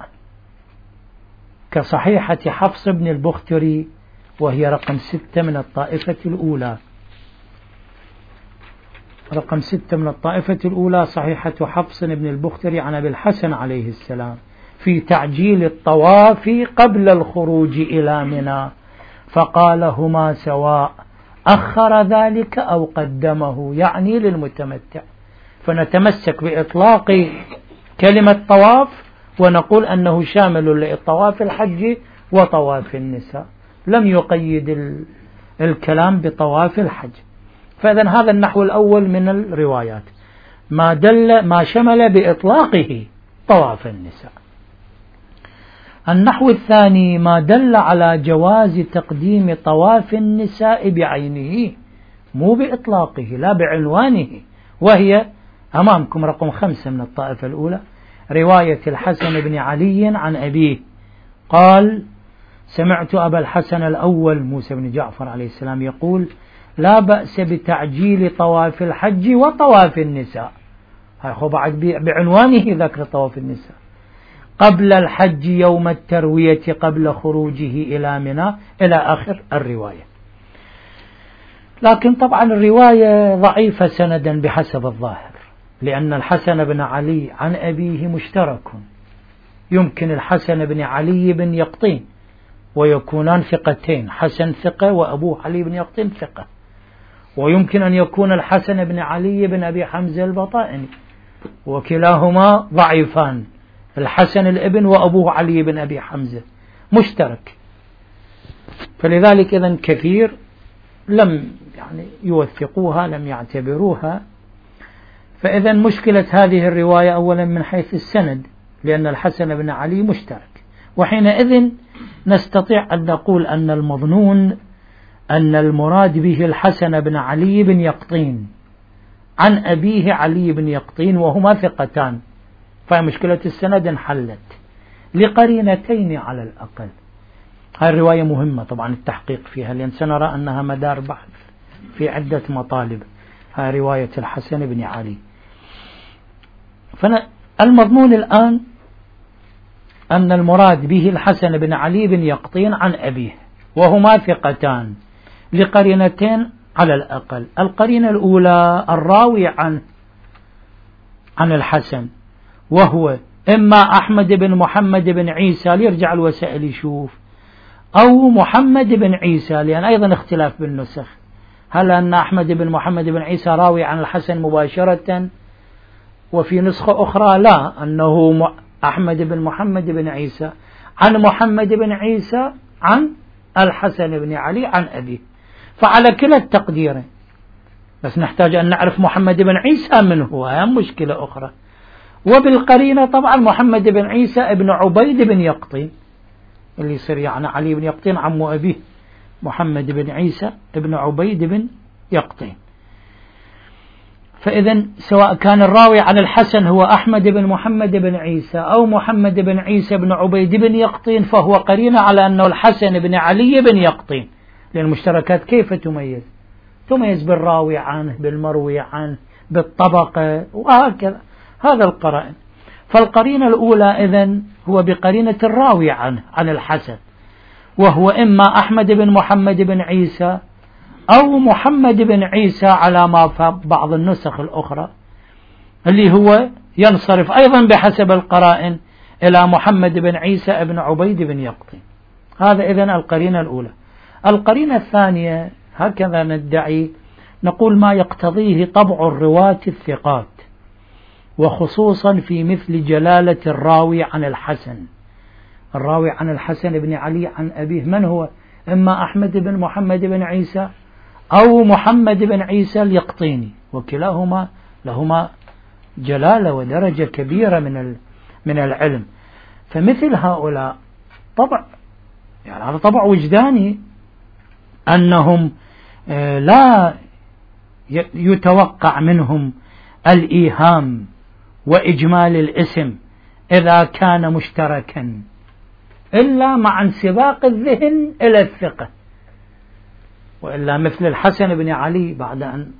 كصحيحة حفص بن البختري وهي رقم ستة من الطائفة الأولى، رقم ستة من الطائفة الأولى صحيحة حفص بن البختري عن أبي الحسن عليه السلام في تعجيل الطواف قبل الخروج إلى منى فقال هما سواء أخر ذلك أو قدمه، يعني للمتمتع. فنتمسك بإطلاق كلمة طواف ونقول أنه شامل لطواف الحج وطواف النساء، لم يقيد الكلام بطواف الحج. فإذن هذا النحو الأول من الروايات ما دل ما شمل بإطلاقه طواف النساء. النحو الثاني ما دل على جواز تقديم طواف النساء بعينه مو بإطلاقه لا بعنوانه، وهي أمامكم رقم خمسة من الطائفة الأولى رواية الحسن بن علي عن أبيه قال سمعت أبا الحسن الأول موسى بن جعفر عليه السلام يقول لا بأس بتعجيل طواف الحج وطواف النساء، هو بعد بعنوانه ذكر طواف النساء قبل الحج يوم التروية قبل خروجه إلى منى إلى آخر الرواية. لكن طبعا الرواية ضعيفة سندا بحسب الظاهر، لأن الحسن بن علي عن أبيه مشترك، يمكن الحسن بن علي بن يقطين ويكونان ثقتين، حسن ثقة وأبوه علي بن يقطين ثقة، ويمكن أن يكون الحسن بن علي بن أبي حمزة البطائني وكلاهما ضعيفان، الحسن الابن وأبوه علي بن أبي حمزة مشترك، فلذلك إذن كثير لم يعني يوثقوها لم يعتبروها. فإذا مشكلة هذه الرواية أولا من حيث السند لأن الحسن بن علي مشترك، وحينئذ نستطيع أن نقول أن المظنون أن المراد به الحسن بن علي بن يقطين عن أبيه علي بن يقطين وهما ثقتان، فمشكلة السند انحلت لقرينتين على الأقل. هذه الرواية مهمة طبعا التحقيق فيها، لأن سنرى أنها مدار بحث في عدة مطالب. هذه رواية الحسن بن علي. فالمضمون الآن أن المراد به الحسن بن علي بن يقطين عن أبيه وهما ثقتان لقرينتين على الأقل. القرينة الأولى الراوي عن عن الحسن وهو إما أحمد بن محمد بن عيسى ليرجع الوسائل يشوف، أو محمد بن عيسى، لأن أيضا اختلاف بالنسخ، هل أن أحمد بن محمد بن عيسى راوي عن الحسن مباشرة، وفي نسخة أخرى لا أنه أحمد بن محمد بن عيسى عن محمد بن عيسى عن الحسن بن علي عن أبيه. فعلى كلا التقديرين، بس نحتاج أن نعرف محمد بن عيسى من هو، هي مشكلة أخرى. وبالقرينة طبعا محمد بن عيسى ابن عبيد بن يقطين اللي يصير يعني علي بن يقطين عم أبيه محمد بن عيسى ابن عبيد بن يقطين. فإذا سواء كان الراوي عن الحسن هو أحمد بن محمد بن عيسى أو محمد بن عيسى بن عبيد بن يقطين فهو قرينة على أنه الحسن بن علي بن يقطين، لأن المشتركات كيف تميز؟ تميز بالراوي عنه، بالمروي عنه، بالطبقة، وهكذا. هذا القرائن. فالقرينة الأولى إذن هو بقرينة الراوي عنه عن الحسن، وهو إما أحمد بن محمد بن عيسى أو محمد بن عيسى على ما في بعض النسخ الأخرى، اللي هو ينصرف أيضا بحسب القرائن إلى محمد بن عيسى بن عبيد بن يقطين. هذا إذن القرينة الأولى. القرينة الثانية هكذا ندعي، نقول ما يقتضيه طبع الرواة الثقات، وخصوصا في مثل جلالة الراوي عن الحسن. الراوي عن الحسن بن علي عن أبيه من هو؟ إما أحمد بن محمد بن عيسى أو محمد بن عيسى اليقطيني، وكلاهما لهما جلالة ودرجة كبيرة من من العلم. فمثل هؤلاء طبع، يعني هذا طبع وجداني، أنهم لا يتوقع منهم الإيهام وإجمال الاسم إذا كان مشتركا، إلا مع انسباق الذهن إلى الثقة. وإلا مثل الحسن بن علي بعد أن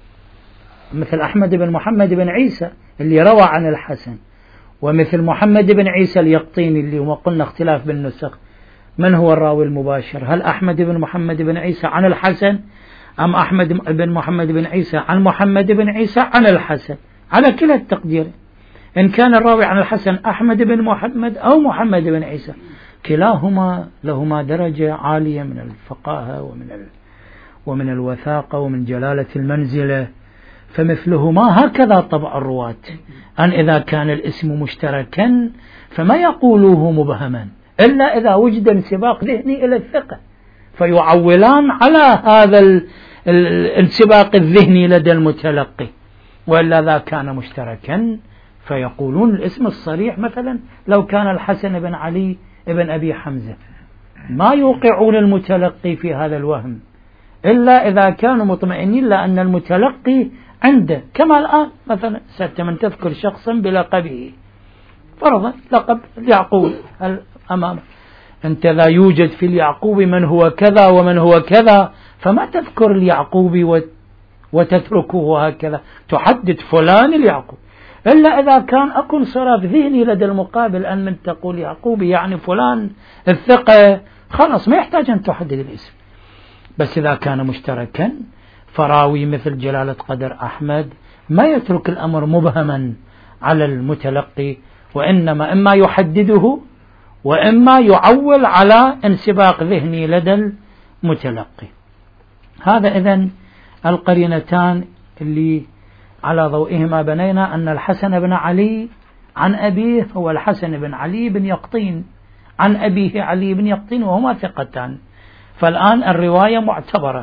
مثل أحمد بن محمد بن عيسى اللي روى عن الحسن، ومثل محمد بن عيسى اليقطيني اللي هو قلنا اختلاف بالنسخ، من هو الراوي المباشر؟ هل أحمد بن محمد بن عيسى عن الحسن، أم أحمد بن محمد بن عيسى عن محمد بن عيسى عن الحسن؟ على كلا التقدير، إن كان الراوي عن الحسن أحمد بن محمد أو محمد بن عيسى، كلاهما لهما درجة عالية من الفقاهة ومن ال... ومن الوثاقة ومن جلالة المنزلة. فمثلهما هكذا طبع الرواة، أن إذا كان الاسم مشتركا فما يقولوه مبهما إلا إذا وجد انسباق ذهني إلى الثقة، فيعولان على هذا الانسباق الذهني لدى المتلقي. وإلا إذا كان مشتركا فيقولون الاسم الصريح، مثلا لو كان الحسن بن علي بن أبي حمزة، ما يوقعون المتلقي في هذا الوهم إلا إذا كانوا مطمئنين لأن المتلقي عنده، كما الآن مثلا ست من تذكر شخصا بلقبه، فرضا لقب يعقوب أمامه، أنت لا يوجد في اليعقوب من هو كذا ومن هو كذا، فما تذكر اليعقوب وتتركه هكذا، تحدد فلان اليعقوب، إلا إذا كان أكو انصراف ذهني لدى المقابل، أن من تقول يعقوب يعني فلان الثقة، خلاص ما يحتاج أن تحدد الاسم. بس إذا كان مشتركا فراوي مثل جلالة قدر أحمد ما يترك الأمر مبهما على المتلقي، وإنما إما يحدده وإما يعول على انسباق ذهني لدى المتلقي. هذا إذن القرينتان اللي على ضوئهما بنينا أن الحسن بن علي عن أبيه هو الحسن بن علي بن يقطين عن أبيه علي بن يقطين، وهما ثقتان. فالآن الرواية معتبرة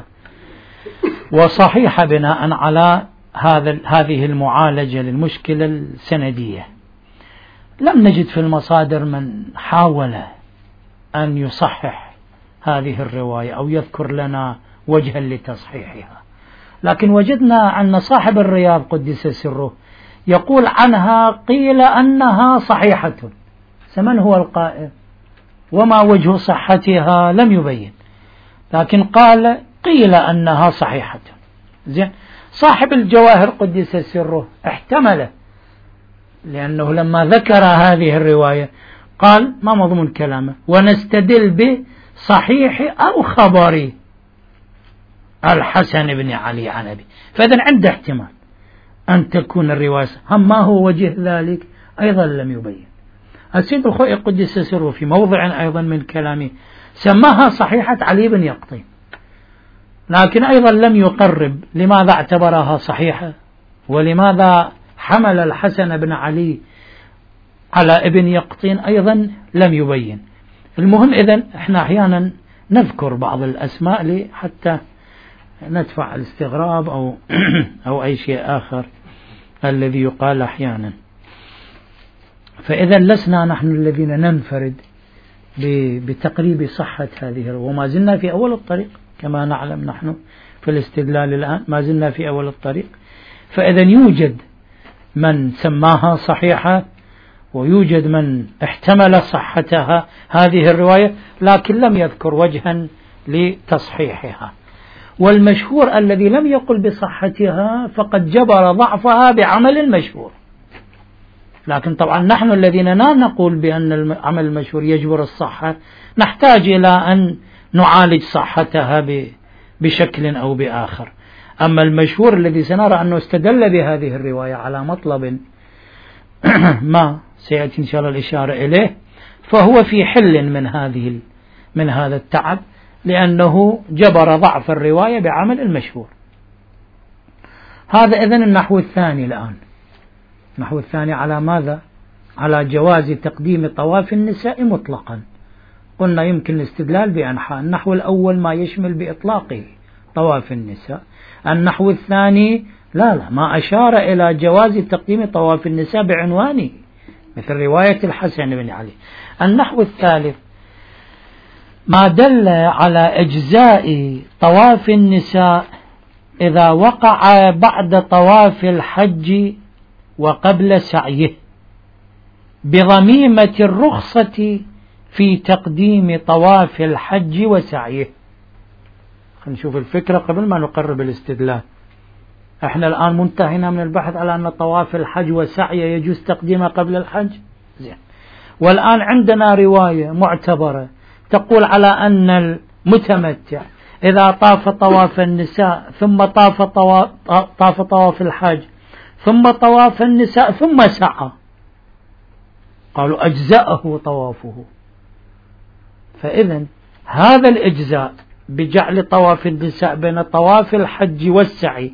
وصحيحة بناء على هذا هذه المعالجة للمشكلة السندية. لم نجد في المصادر من حاول أن يصحح هذه الرواية أو يذكر لنا وجها لتصحيحها، لكن وجدنا أن صاحب الرياض قدس سره يقول عنها قيل أنها صحيحة. فمن هو القائل وما وجه صحتها لم يبين، لكن قال قيل أنها صحيحة. زين، صاحب الجواهر قدس سره احتمل، لأنه لما ذكر هذه الرواية قال ما مضمون كلامه؟ ونستدل بصحيح أو خبري الحسن بن علي عن أبي. فإذن عنده احتمال أن تكون الرواية، هم ما هو وجه ذلك أيضا لم يبين. السيد الخوئي قدس سره في موضع أيضا من كلامه سماها صحيحة علي بن يقطين، لكن أيضا لم يقرب لماذا اعتبرها صحيحة ولماذا حمل الحسن بن علي على ابن يقطين، أيضا لم يبين. المهم إذن احنا أحيانا نذكر بعض الأسماء حتى ندفع الاستغراب أو, أو أي شيء آخر الذي يقال أحيانا. فإذا لسنا نحن الذين ننفرد بتقريب صحة هذه، وما زلنا في أول الطريق كما نعلم نحن في الاستدلال الآن، ما زلنا في أول الطريق. فإذا يوجد من سماها صحيحة ويوجد من احتمل صحتها هذه الرواية، لكن لم يذكر وجها لتصحيحها. والمشهور الذي لم يقل بصحتها فقد جبر ضعفها بعمل المشهور. لكن طبعا نحن الذين لا نقول بأن العمل المشهور يجبر الصحة نحتاج إلى أن نعالج صحتها بشكل أو بآخر. أما المشهور الذي سنرى أنه استدل بهذه الرواية على مطلب ما سيأتي إن شاء الله الإشارة إليه، فهو في حل من هذه من هذا التعب، لأنه جبر ضعف الرواية بعمل المشهور. هذا إذن النحو الثاني. الآن النحو الثاني على ماذا؟ على جواز تقديم طواف النساء مطلقا. قلنا يمكن الاستدلال بأنحاء. النحو الأول ما يشمل بإطلاقه طواف النساء، النحو الثاني لا لا ما أشار إلى جواز تقديم طواف النساء بعنوانه، مثل رواية الحسن بن علي. النحو الثالث ما دل على إجزاء طواف النساء إذا وقع بعد طواف الحج وقبل سعيه بضميمة الرخصة في تقديم طواف الحج وسعيه. خلينا نشوف الفكرة قبل ما نقرب الاستدلال. احنا الآن منتهينا من البحث على أن طواف الحج وسعيه يجوز تقديمه قبل الحج، زين. والآن عندنا رواية معتبرة تقول على أن المتمتع إذا طاف طواف النساء ثم طاف طواف, طاف طواف الحج ثم طواف النساء ثم سعى، قالوا أجزأه طوافه. فإذن هذا الإجزاء بجعل طواف النساء بين طواف الحج والسعي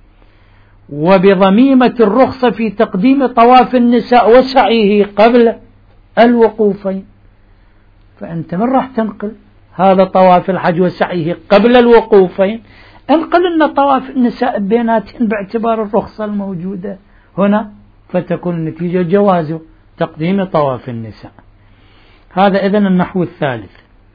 وبضميمة الرخصة في تقديم طواف النساء وسعيه قبل الوقوفين، فأنت من راح تنقل هذا طواف الحج وسعيه قبل الوقوفين؟ انقل أن طواف النساء بيناتهم باعتبار الرخصة الموجودة هنا، فتكون النتيجة جواز تقديم طواف النساء. هذا إذن النحو الثالث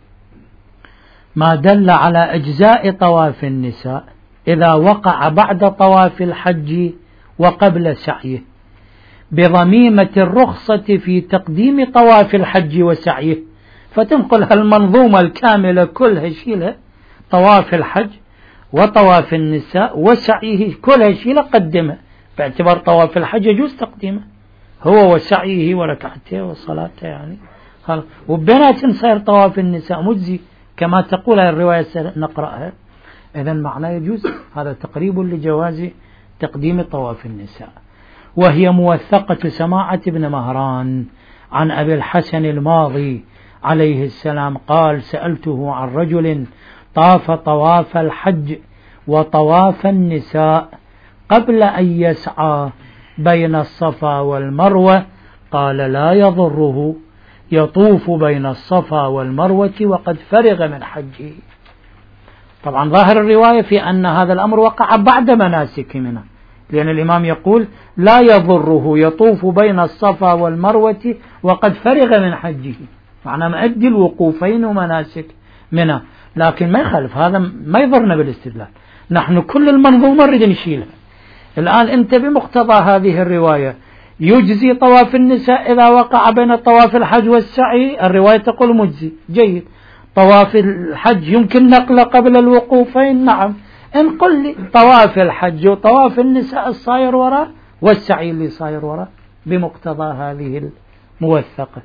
ما دل على إجزاء طواف النساء إذا وقع بعد طواف الحج وقبل سعيه بضميمة الرخصة في تقديم طواف الحج وسعيه، فتنقل المنظومة الكاملة كلها شيلها، طواف الحج وطواف النساء وسعيه كلها شيلها قدمها، باعتبار طواف الحج يجوز تقديمه هو وسعيه وركعته وصلاته، يعني وبينات صير طواف النساء مجزي كما تقول الرواية نقرأها. إذن معناه يجوز، هذا تقريب لجواز تقديم طواف النساء. وهي موثقة سماعة ابن مهران عن أبي الحسن الماضي عليه السلام قال: سألته عن رجل طاف طواف الحج وطواف النساء قبل أن يسعى بين الصفا والمروة، قال: لا يضره، يطوف بين الصفا والمروة وقد فرغ من حجه. طبعا ظاهر الرواية في أن هذا الأمر وقع بعد مناسك منه، لأن الإمام يقول لا يضره، يطوف بين الصفا والمروة وقد فرغ من حجه، معنى مؤدي الوقوفين ومناسك منه. لكن ما يخالف، هذا ما يضرنا بالاستدلال، نحن كل المنظومة نريد نشيلها. الآن أنت بمقتضى هذه الرواية يجزي طواف النساء إذا وقع بين طواف الحج والسعي، الرواية تقول مجزي، جيد. طواف الحج يمكن نقله قبل الوقوفين، نعم، انقل لي طواف الحج وطواف النساء الصاير وراء والسعي اللي صاير وراء بمقتضى هذه الموثقة.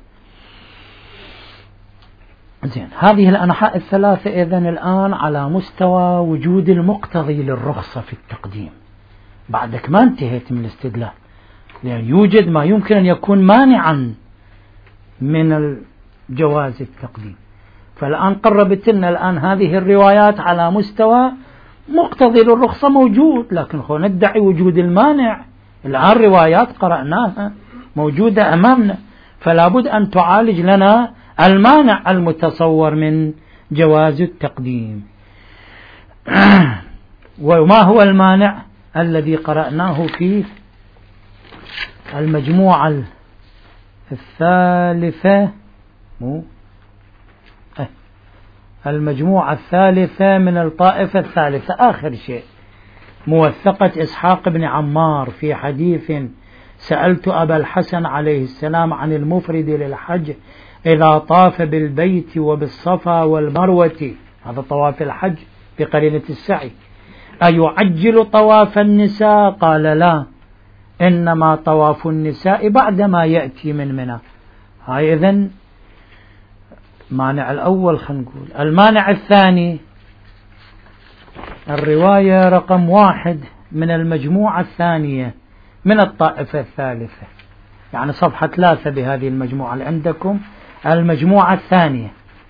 زين، هذه الأنحاء الثلاثة إذن الآن على مستوى وجود المقتضي للرخصة في التقديم. بعدك ما انتهيت من الاستدلال، لأن يوجد ما يمكن أن يكون مانعا من جواز التقديم. فالآن قربت لنا الآن هذه الروايات على مستوى مقتضي للرخصة موجود، لكن خو ندعي وجود المانع. الآن روايات قرأناها موجودة أمامنا، فلا بد أن تعالج لنا المانع المتصور من جواز التقديم. وما هو المانع الذي قرأناه في المجموعة الثالثة مو المجموعة الثالثة من الطائفة الثالثة، آخر شيء موثقة إسحاق بن عمار في حديث: سألت أبا الحسن عليه السلام عن المفرد للحج إذا طاف بالبيت وبالصفا والمروة، هذا طواف الحج بقرينة السعي. أيعجل طواف النساء؟ قال لا، إنما طواف النساء بعدما يأتي من منى. هاي إذن مانع الأول. خلينا نقول المانع الثاني، الرواية رقم واحد من المجموعة الثانية من الطائفة الثالثة، يعني صفحة ثلاثة بهذه المجموعة اللي عندكم، المجموعة الثانية.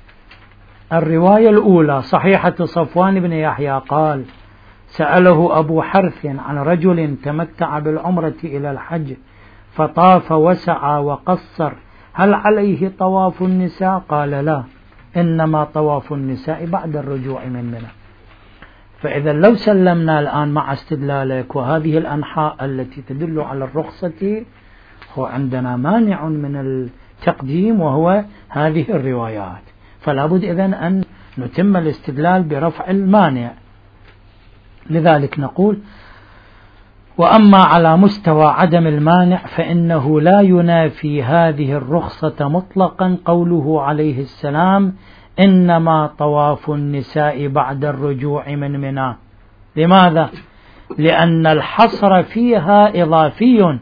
الرواية الأولى صحيحة صفوان بن يحيى قال: سأله أبو حرث عن رجل تمتع بالعمرة إلى الحج فطاف وسعى وقصر، هل عليه طواف النساء؟ قال لا، إنما طواف النساء بعد الرجوع من منى. فإذا لو سلمنا الآن مع استدلالك وهذه الأنحاء التي تدل على الرخصة، هو عندنا مانع من التقديم وهو هذه الروايات، فلا بد إذن أن نتم الاستدلال برفع المانع. لذلك نقول: وأما على مستوى عدم المانع فإنه لا ينافي هذه الرخصة مطلقا قوله عليه السلام: إنما طواف النساء بعد الرجوع من منى. لماذا؟ لأن الحصر فيها إضافي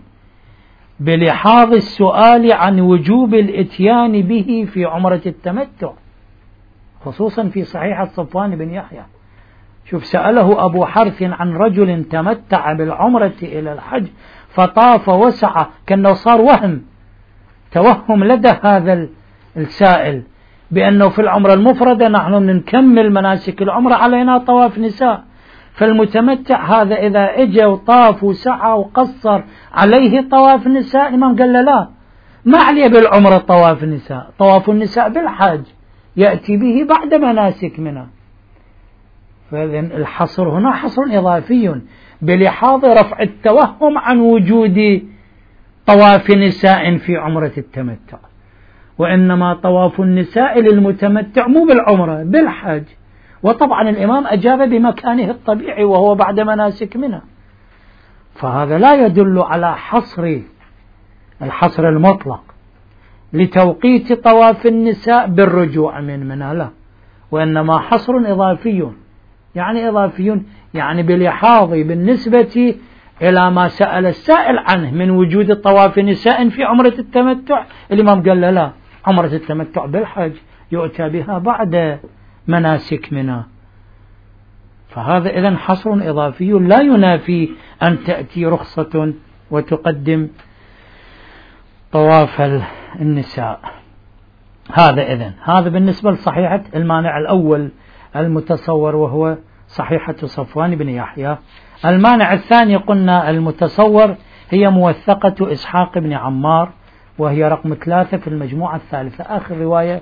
بلحاظ السؤال عن وجوب الإتيان به في عمرة التمتع، خصوصا في صحيحة صفوان بن يحيى. شوف، سأله أبو حرث عن رجل تمتع بالعمرة إلى الحج فطاف وسعى، كأنه صار وهم توهم لدى هذا السائل بأنه في العمرة المفردة نحن نكمل مناسك العمرة علينا طواف نساء، فالمتمتع هذا إذا إجا وطاف وسعى وقصر عليه طواف نساء. الإمام قال له لا، ما عليه بالعمرة طواف نساء، طواف النساء بالحج يأتي به بعد مناسك منها. فإذن الحصر هنا حصر إضافي بلحاظ رفع التوهم عن وجود طواف نساء في عمرة التمتع، وإنما طواف النساء للمتمتع مو بالعمرة بالحج. وطبعا الإمام أجاب بمكانه الطبيعي وهو بعد مناسك منها، فهذا لا يدل على حصر الحصر المطلق لتوقيت طواف النساء بالرجوع من منى، لا، وإنما حصر إضافي. يعني إضافي يعني بلحاظ بالنسبة إلى ما سأل السائل عنه من وجود طواف نساء في عمرة التمتع. الإمام قال له لا، عمرة التمتع بالحج يؤتى بها بعد مناسك منها. فهذا إذن حصر إضافي لا ينافي أن تأتي رخصة وتقدم طواف النساء. هذا إذن هذا بالنسبة لصحيحة المانع الأول المتصور وهو صحيحة صفوان بن يحيى. المانع الثاني قلنا المتصور هي موثقة إسحاق بن عمار، وهي رقم ثلاثة في المجموعة الثالثة، آخر رواية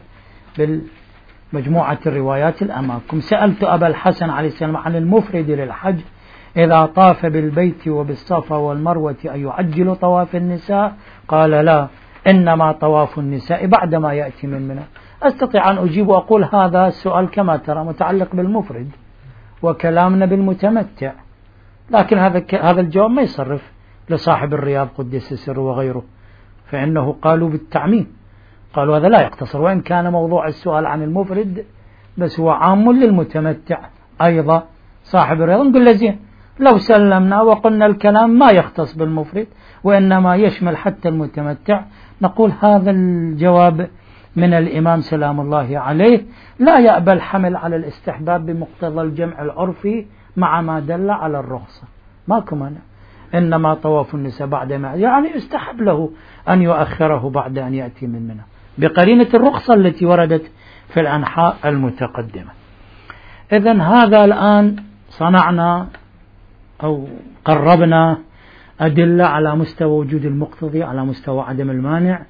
بالمجموعة الروايات الأمامكم. سألت أبا الحسن عليه السلام عن المفرد للحج إذا طاف بالبيت وبالصفا والمروة أيعجل طواف النساء؟ قال لا، إنما طواف النساء بعدما يأتي من منى. أستطيع أن أجيب وأقول هذا السؤال كما ترى متعلق بالمفرد وكلامنا بالمتمتع، لكن هذا هذا الجواب ما يصرف لصاحب الرياض قدس سره وغيره، فإنه قالوا بالتعميم، قالوا هذا لا يقتصر، وإن كان موضوع السؤال عن المفرد بس هو عام للمتمتع أيضا. صاحب الرياض نقول له زين، لو سلمنا وقلنا الكلام ما يختص بالمفرد وإنما يشمل حتى المتمتع، نقول هذا الجواب من الإمام سلام الله عليه لا يقبل حمل على الاستحباب بمقتضى الجمع العرفي مع ما دل على الرخصة، ماكو مانع. إنما طواف النساء بعد ما يعني يستحب له أن يؤخره بعد أن يأتي من منى بقرينة الرخصة التي وردت في الأنحاء المتقدمة. إذن هذا الآن صنعنا أو قربنا أدلة على مستوى وجود المقتضي، على مستوى عدم المانع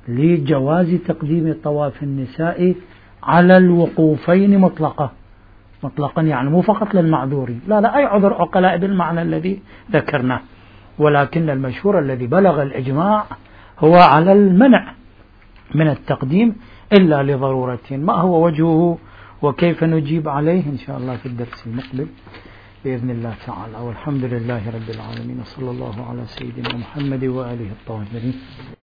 لجواز تقديم طواف النساء على الوقوفين مطلقة مطلقا، يعني مو فقط للمعذورين، لا لا أي عذر عقلاء بالمعنى الذي ذكرناه، ولكن المشهور الذي بلغ الإجماع هو على المنع من التقديم إلا لضرورة. ما هو وجهه وكيف نجيب عليه إن شاء الله في الدرس المقبل بإذن الله تعالى. والحمد لله رب العالمين، صلى الله على سيدنا محمد وآله الطاهرين.